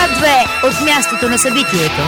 Свят 2 от мястото на събитието.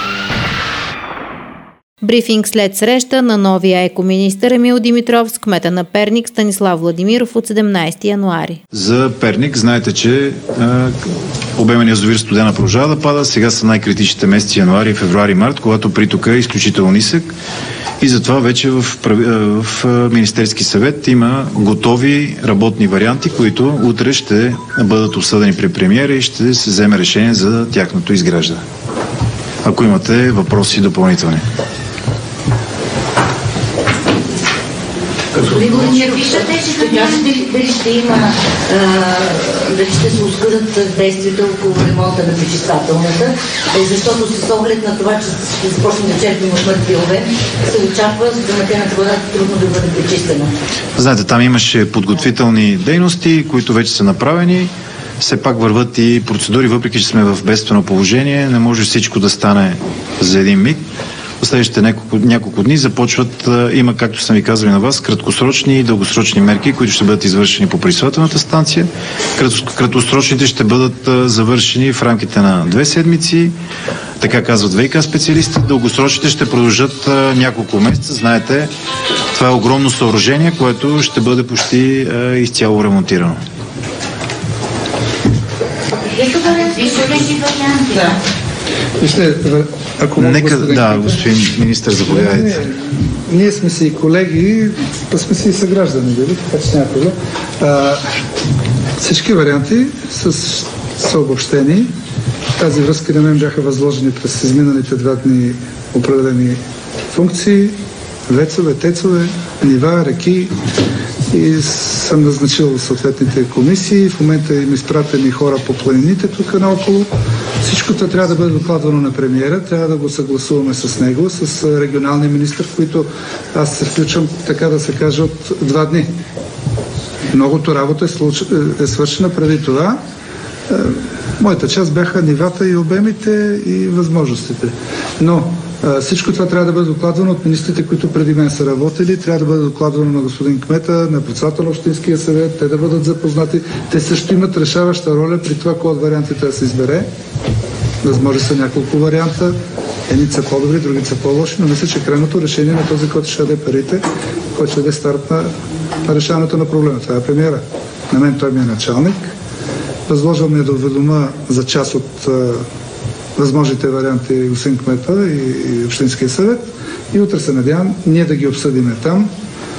Брифинг след среща на новия екоминистър Емил Димитров с кмета на Перник Станислав Владимиров от 17 януари. За Перник знаете, че обемът на язовир Студена продължава да пада. Сега са най-критичните месеци януари, февруари, март, когато притока е изключително нисък. И затова вече в Министерски съвет има готови работни варианти, които утре ще бъдат обсъдени при премиера и ще се вземе решение за тяхното изграждане. Ако имате въпроси допълнителни. Виждате, че дали ще има, дали ще се ускорят действията около ремонта на пречиствателната, защото с оглед на това, че ще започне да черпим от мъртвилове, се очаква замъртената вода трудно да бъде пречистена. Знаете, там имаше подготвителни дейности, които вече са направени. Все пак върват и процедури, въпреки че сме в бедствено положение, не може всичко да стане за един миг. В следващите няколко дни започват, има, както съм ви казали на вас, краткосрочни и дългосрочни мерки, които ще бъдат извършени по пречиствателната станция. Краткосрочните ще бъдат завършени в рамките на 2 седмици, така казват ВиК специалисти. Дългосрочните ще продължат няколко месеца. Знаете, това е огромно съоръжение, което ще бъде почти изцяло ремонтирано. Вижте, ако нека, господин министър, заповядайте. Ние сме си колеги, сме си съграждани, така че няма проблем. Всички варианти са обобщени. В тази връзка на мен бяха възложени през изминалите 2 дни определени функции, вецове, тецове, нива, реки, и съм назначил съответните комисии. В момента им изпратени хора по планините тук наоколо. Всичко това трябва да бъде докладвано на премиера, трябва да го съгласуваме с него, с регионалния министър, в които аз се включвам, така да се каже, от 2 дни. Многото работа е свършена преди това. Моята част бяха нивата и обемите и възможностите. Но всичко това трябва да бъде докладвано от министрите, които преди мен са работили, трябва да бъде докладвано на господин кмета, на председател на Общинския съвет, те да бъдат запознати. Те също имат решаваща роля при това, кой от вариантите да се избере. Възможно са няколко варианта. Едни са по-добри, други са по-лоши, но мисля, че крайното решение на този, който ще даде парите, който ще даде старт на решаването на проблема. Това е премиера. На мен той ми е началник. Възложил ми да уведома за част от възможните варианти господин кмета и Общинския съвет. И утре се надявам ние да ги обсъдиме там.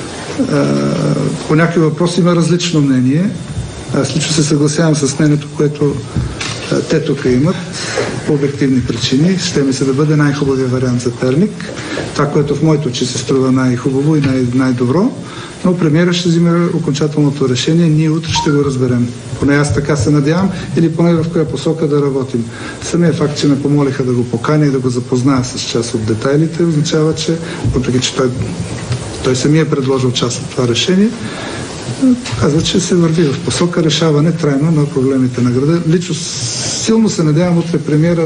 По някакви въпроси има различно мнение. Аз лично се съгласявам с мнението, което те тук имат по обективни причини. Ще ми се да бъде най-хубавия вариант за Перник. Това, което в моето очи се струва най-хубаво и най-добро. Но премиера ще вземе окончателното решение. Ние утре ще го разберем. Поне аз така се надявам или поне в коя посока да работим. Самия факт, че ме помолиха да го поканя и да го запозная с част от детайлите, означава, че въпреки, че той самия е предложил част от това решение, казва, че се върви в посока решаване трайно на проблемите на града. Лично силно се надявам утре премиера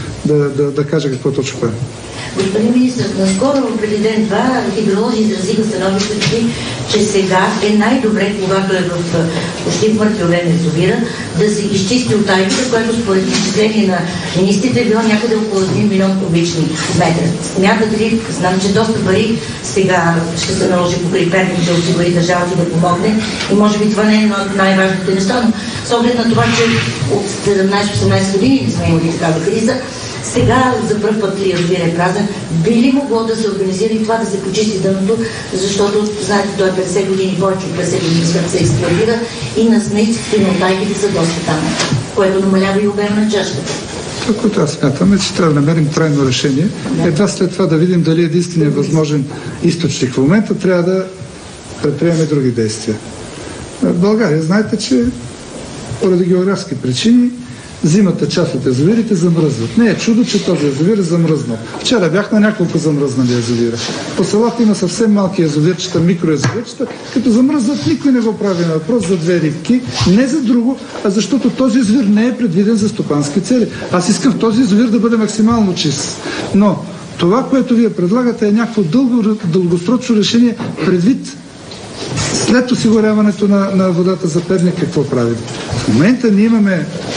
да каже какво точно прави. Господин министър, наскоро преди ден-два хидролози изразиха становището си, че сега е най-добре, когато е почти в мъртвия язовира, да се изчисти утайката, което според изчисление на министрите е било някъде около 1 милион кубични метра. Смятате ли, знам, че доста пари сега ще се наложи покрай Перник да осигури държавата да помогне и може би това не е едно от най-важните неща, но с оглед на това, че от 17-18 години не сме имали такава криза, сега за пръв път ли язовир е празен, би ли могло да се организира и това да се почисти дъното, защото, знаете, той е 50 години, повече от 50 години след се експлоатира и на смиците на утайките са доста там, което намалява и обема на чашката. Това, което аз смятам е, че трябва да намерим трайно решение. Едва след това да видим дали единственият възможен източник в момента трябва да предприеме други действия. В България, знаете, че поради географски причини зимата част от язовирите замръзват. Не е чудо, че този язовир е замръзнал. Вчера бях на няколко замръзнали язовира. По селата има съвсем малки язовирчета, микроязовирчета. Като замръзват, никой не го прави на въпрос за 2 рибки. Не за друго, а защото този язовир не е предвиден за стопански цели. Аз искам в този язовир да бъде максимално чист. Но това, което вие предлагате, е някакво дългосрочно решение предвид след осигуряването на водата за Перник. Какво правим? В момента ние имаме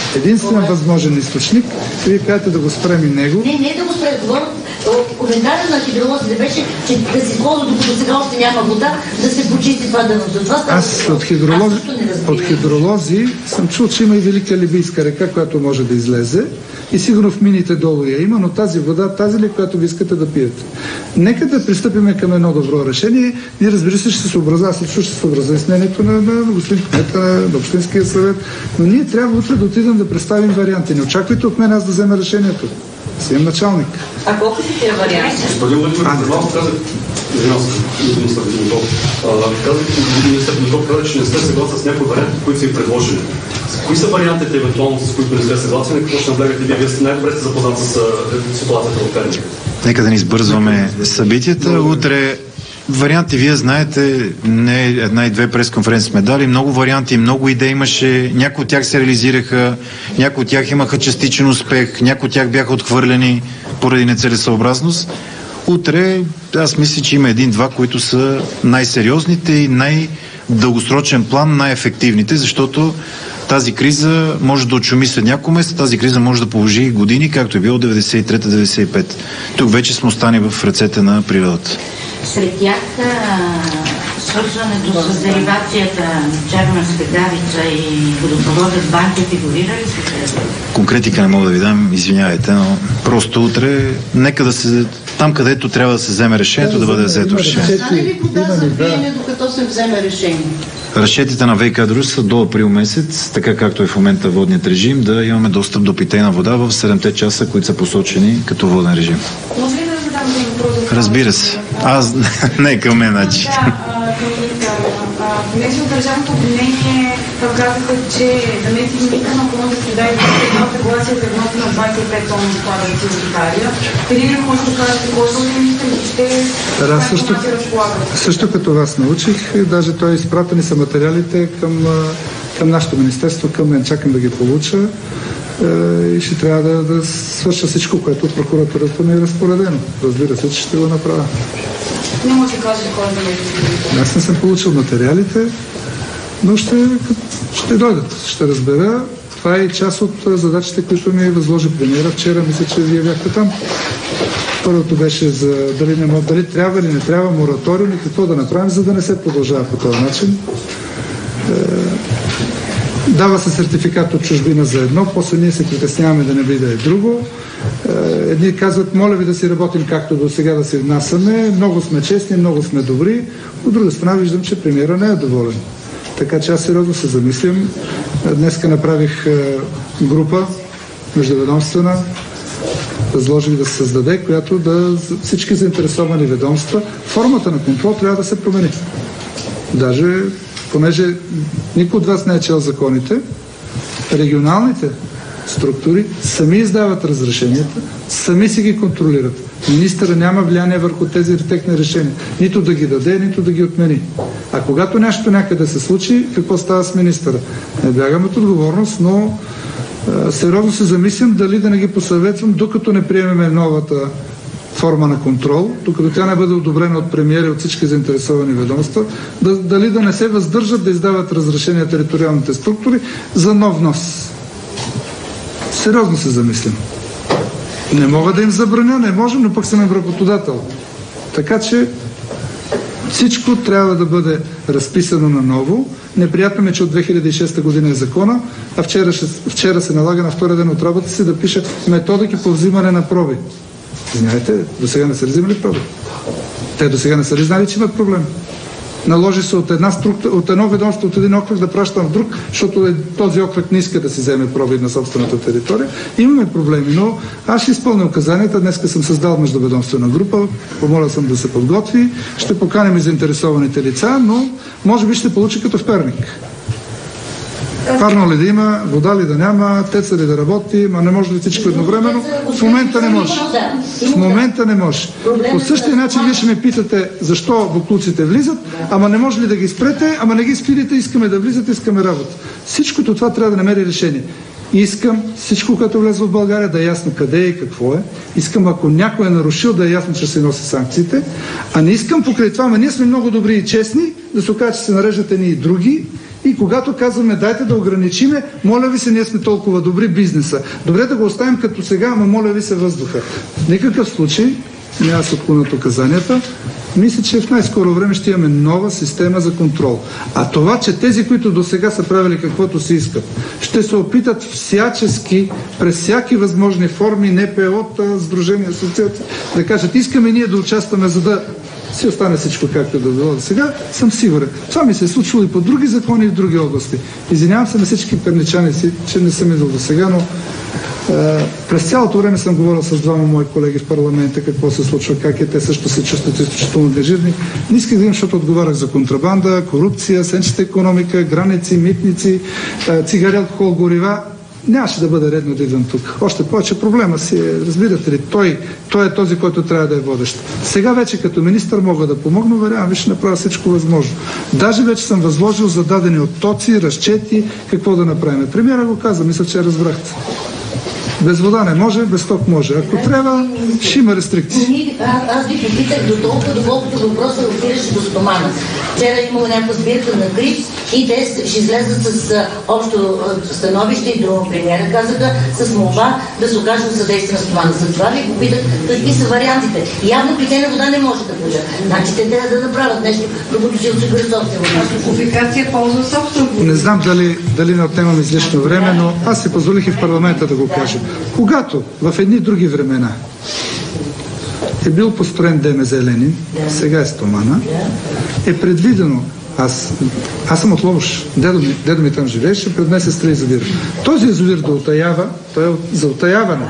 единствен възможен източник. Вие казвате да го спрем и него. Не да го спрем. Коментарът на хидролозите беше, че да се използва, докато сега още няма вода, да се почисти това дъното. Аз от хидролози съм чул, че има и велика Либийска река, която може да излезе. И сигурно в мините долу я има, но тази вода, тази ли, която ви искате да пиете? Нека да пристъпим към едно добро решение. Ние, разбира се, ще се съобразя с мнението на господин кмета, на Общинския съвет, но ние трябва утре да отидем да представим варианти. Не очаквайте от мен аз да взема решението. Си имам началник. А колко си тия варианти? Господин Владимиров, казах, министър Димитров каза, че не сте съгласен с някои варианти, които са и предложили. Кои са вариантите, евентуално, с които не сте съгласен и какво ще наблягате вие? Вие сте най-добре сте запознат с ситуацията в Перник. Нека да не избързваме събитията. Утре варианти, вие знаете, не една и две пресконференции сме дали, много варианти, много идеи имаше, някои от тях се реализираха, някои от тях имаха частичен успех, някои от тях бяха отхвърлени поради нецелесъобразност. Утре аз мисля, че има един-два, които са най-сериозните и най-дългосрочен план, най-ефективните, защото тази криза може да очуми след няколко месеца, тази криза може да положи години, както е било 93-95. Тук вече сме остани в ръцете на природата. Сред тях свързването с деривацията на Черноморска Давица и водопровода с банки фигурира ли се? Конкретика не мога да ви дам, извинявайте, но просто утре нека да се... Там, където трябва да се вземе решението, да бъде взето решение. Стане ли вода за пиене, докато се вземе решение? Разчетите на ВиК дружества до април месец, така както е в момента водният режим, да имаме достъп до питейна вода в 7-те часа, които са посочени като воден режим. Може ли да задам въпрос? Разбира се. Аз не към мен, значи. Понеже от държавното обвинение казаха, че заместник-министър на околната среда и едно съгласие за вноса на 25 тона отпадъци от Италия. Преди не може да кажете кой е министър и ще също като вас научих, даже той изпратени са материалите към нашето министерство, към мен, чакам да ги получа и ще трябва да свърша всичко, което от прокуратурата ми е разпоредено. Разбира се, че ще го направя. Не може да кажете кой е министър. Аз не съм получил материалите, но ще дойдат. Ще разбера. Това е част от задачите, които ми възложи премиера. Вчера мисля, че вие бяхте там. Първото беше за дали трябва или не трябва мораториум и какво да направим, за да не се продължава по този начин. Дава се сертификат от чужбина за едно, после ние се притесняваме да не би да е друго. Едни казват, моля ви да си работим както до сега, да си внасяме, много сме честни, много сме добри. От друга страна виждам, че премиера не е доволен. Така че аз сериозно се замислям. Днеска направих група междуведомствена, възложих да се създаде, която да всички заинтересовани ведомства, формата на контрол трябва да се промени. Даже, понеже никой от вас не е чел законите, регионалните структури сами издават разрешенията, сами си ги контролират. Министъра няма влияние върху тези техни решения. Нито да ги даде, нито да ги отмени. А когато нещо някъде се случи, какво става с министъра? Не бягам от отговорност, но сериозно се замислям дали да не ги посъветвам, докато не приемеме новата форма на контрол, докато тя не бъде одобрена от премиера и от всички заинтересовани ведомства, дали да не се въздържат да издават разрешения териториалните структури за нов внос. Сериозно се замислям. Не мога да им забраня, не можем, но пък съм им работодател. Така че всичко трябва да бъде разписано наново. Неприятно ми, че от 2006 година е закона, а вчера се налага на втория ден от работа си да пише методики по взимане на проби. Знаете, до сега не са ли взимали проби? Те до сега не са ли знали, че имат проблем? Наложи се от едно ведомство, от един окръг да пращам в друг, защото този окръг не иска да си вземе проби на собствената територия. Имаме проблеми, но аз ще изпълня указанията. Днеска съм създал междуведомствена група, помоля съм да се подготви. Ще поканим и заинтересованите лица, но може би ще получи като в Перник. Парно ли да има, вода ли да няма, теца ли да работи, ма не може ли всичко едновременно? В момента не може. В момента не може. По същия начин вие ще ме питате защо боклуците влизат, ама не може ли да ги спрете, ама не ги спирите, искаме да влизат, искаме работа. Всичкото това трябва да намери решение. Искам всичко, което влезе в България, да е ясно къде е и какво е. Искам, ако някой е нарушил, да е ясно, че се носи санкциите. А не искам покрай това, ние сме много добри и честни, да се окаже, че се нареждат едни и други И когато казваме дайте да ограничиме, моля ви се, ние сме толкова добри бизнеса. Добре да го оставим като сега, ама моля ви се въздуха. В никакъв случай няма се отклонят указанията. Мисля, че в най-скоро време ще имаме нова система за контрол. А това, че тези, които до сега са правили каквото си искат, ще се опитат всячески, през всяки възможни форми, НПО-та, сдружения, асоциации, да кажат, искаме ние да участваме, за да си остане всичко както да било до сега, съм сигурен. Това ми се е случило и по други закони и в други области. Извинявам се на всички перничани си, че не съм идвал до сега, но през цялото време съм говорил с двама мои колеги в парламента какво се случва, как е, те също се чувстват изключително дежирни. Не исках да им, защото отговарях за контрабанда, корупция, сенчета икономика, граници, митници, цигари, алкохол, горива. Нямаше да бъде редно да идвам тук. Още повече проблема си е, разбирате ли, той е този, който трябва да е водещ. Сега вече като министър мога да помогна, уверявам, ще направя всичко възможно. Даже вече съм възложил зададени оттоци, разчети, какво да направим. Премиера го каза, мисля, че разбрахте. Без вода не може, без ток може. Ако трябва, ще има рестрикции. Аз ви попитах до толкова, доколкото въпросът опираше до стомана. Вчера имало някаква сбирка на КРИПС и те ще излезат с общо становище и до премиера казаха с молба да се окаже съдействие на стомана. За това ви попитах какви са вариантите. Явно питейна вода не може да бъде. Значи те трябва да направят нещо, докато си осигури собствена вода. Топлофикация ползва собствена вода. Не знам дали не отнемам излишно време, но аз си позволих и в парламента да го кажа. Когато в едни други времена е бил построен ДМЗ Ленин, сега е стомана, е предвидено, аз съм от Ловуш, дедо ми там живееше, пред месец строи язовир. Този язовир да отаява, той е за отаяване.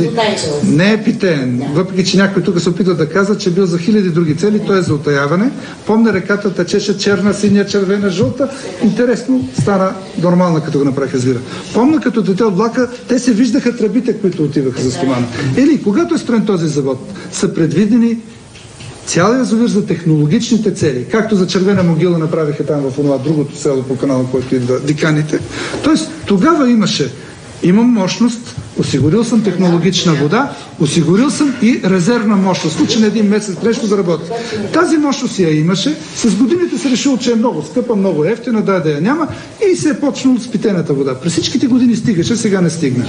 Не е питеен. Въпреки, че някой тук се опитва да казва, че е бил за хиляди други цели, той е за отаяване. Помня, реката течеше черна, синя, червена, жълта. Интересно, стана нормална, като го направиха язовира. Помня, като дете от влака, те се виждаха тръбите, които отиваха за стомана. Или, когато е строен този завод, са предвидени цял язовир за технологичните цели, както за Червена могила направиха там в това другото село по канала, който идва Диканите. Тоест, тогава имам мощност, осигурил съм технологична вода, осигурил съм и резервна мощност. В случай на един месец нещо да работи. Тази мощност я имаше, с годините се решило, че е много скъпа, много ефтина, да я няма и се е почнало с питейната вода. През всичките години стигаше, сега не стигна.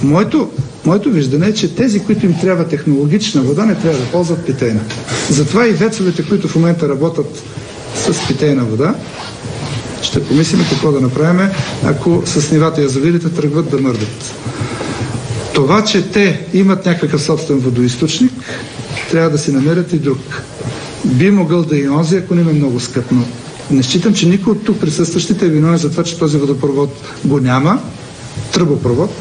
Моето виждане е, че тези, които им трябва технологична вода, не трябва да ползват питейна. Затова и вецовете, които в момента работят с питейна вода, ще помислим какво да направим, ако с нивата язовирите тръгват да мърдат. Това, че те имат някакъв собствен водоизточник, трябва да си намерят и друг. Би могъл да и онзи, ако не е много скъп, но не считам, че никой от тук присъстващите е виновен за това, че този водопровод го няма, тръбопровод,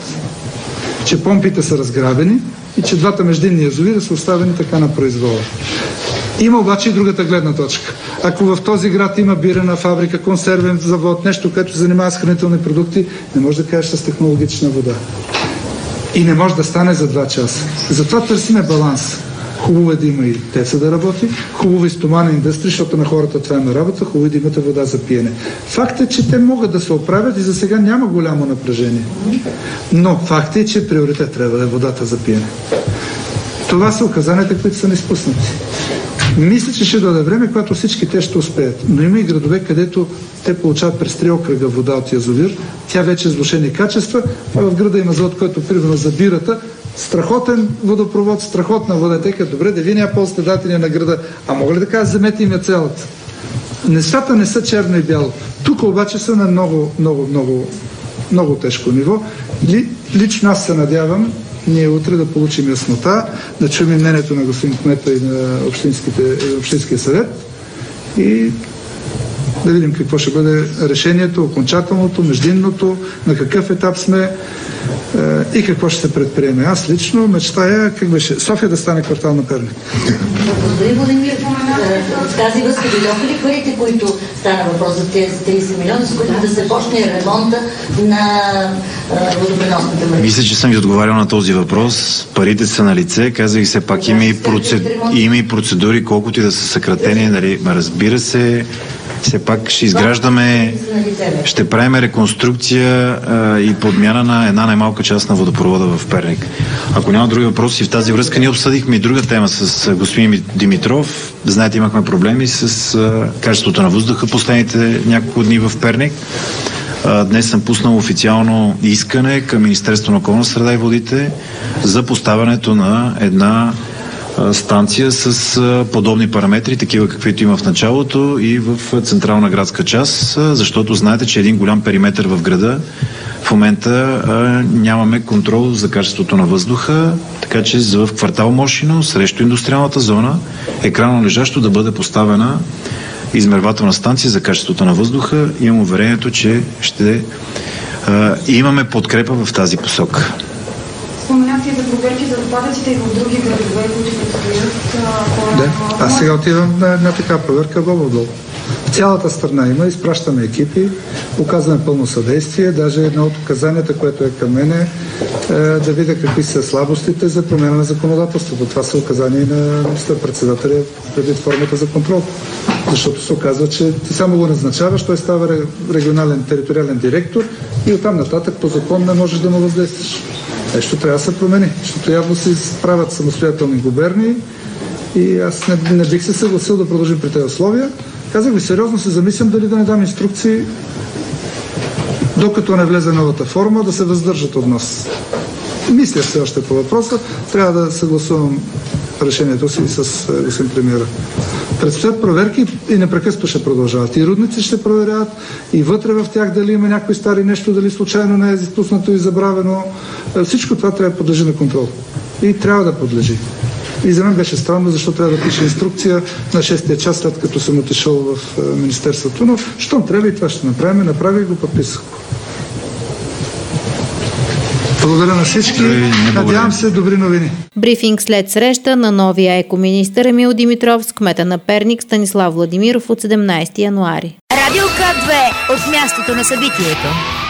че помпите са разграбени и че двата междинни язовира са оставени така на произвола. Има обаче и другата гледна точка. Ако в този град има бирена фабрика, консервен завод, нещо, което се занимава с хранителни продукти, не може да кажеш с технологична вода. И не може да стане за 2 часа. Затова търсиме баланс. Хубаво е да има и теца да работи, хубаво и стомана индустрия, защото на хората това е на работа, хубаво е да имате вода за пиене. Факт е, че те могат да се оправят и за сега няма голямо напрежение. Но факт е, че приоритет трябва да е водата за пиене. Това са указанията, които са ни спуснати. Мисля, че ще дойде време, когато всички те ще успеят. Но има и градове, където те получават през 3 окръга вода от язовир. Тя вече е с влошени качества, а в града има завод, който примерно за бирата. Страхотен водопровод, страхотна вода. Те като добре, да вие няма ползвате датели на града. А мога ли да кажа, вземете им я цялата? Нещата не са черно и бяло. Тук обаче са на много тежко ниво. Лично аз се надявам ние утре да получим яснота, да чуем мнението на господин кмета и на Общинския съвет и да видим какво ще бъде решението, окончателното, междинното, на какъв етап сме и какво ще се предприеме. Аз лично мечтая, как беше, София да стане квартал на Перник. Господин Владимир, в тази връзка дойдоха ли парите, които стана въпрос за тези 30 милиона, с които да се почне ремонта на водопреносната мрежа? Мисля, че съм ви отговарял на този въпрос. Парите са на лице. Казах все пак, има и процедури, колкото и да са съкратени. Нали, разбира се, Все пак ще изграждаме, ще правим реконструкция и подмяна на една най-малка част на водопровода в Перник. Ако няма други въпроси в тази връзка, ние обсъдихме и друга тема с господин Димитров. Знаете, имахме проблеми с качеството на въздуха последните няколко дни в Перник. Днес съм пуснал официално искане към Министерството на околната среда и водите за поставянето на една станция с подобни параметри, такива каквито има в началото и в централна градска част, защото знаете, че един голям периметр в града в момента нямаме контрол за качеството на въздуха, така че в квартал Мошино, срещу индустриалната зона, екрано лежащо да бъде поставена измервателна станция за качеството на въздуха. Имам уверението, че ще имаме подкрепа в тази посока. Споменахте за проверки за отпадъците и в други градове, които предстоят. Да, аз сега отивам на една така проверка в Бобов. В цялата страна има, изпращаме екипи, оказваме пълно съдействие, даже едно от указанията, което е към мене, да видя какви са слабостите за промяна на законодателството. Това са указания на министър-председателя предвид формата за контрол. Защото се оказва, че ти само го назначаваш, той става регионален, териториален директор и оттам нататък по закон не можеш да му въздействаш. Нещо трябва да се промени, защото явно се изправят самостоятелни губернии и аз не бих се съгласил да продължим при тези условия. Казах ви, сериозно се замислям дали да не дам инструкции, докато не влезе новата форма, да се въздържат от нас. Мисля все още по въпроса. Трябва да съгласувам решението си с господин премиера. Предстоят проверки и непрекъснато ще продължават. И рудници ще проверяват, и вътре в тях дали има някои стари нещо, дали случайно не е изпуснато и забравено. Всичко това трябва да подлежи на контрол. И трябва да подлежи. И за мен беше странно, защото трябва да пише инструкция на 6-тия час, след като съм отишъл в Министерството. Но щом трябва и това ще направим, направи и го подписах. Благодаря на всички. Надявам се, добри новини. Брифинг след среща на новия екоминистър Емил Димитров с кмета на Перник Станислав Владимиров от 17 януари. Радио К2 от мястото на събитието.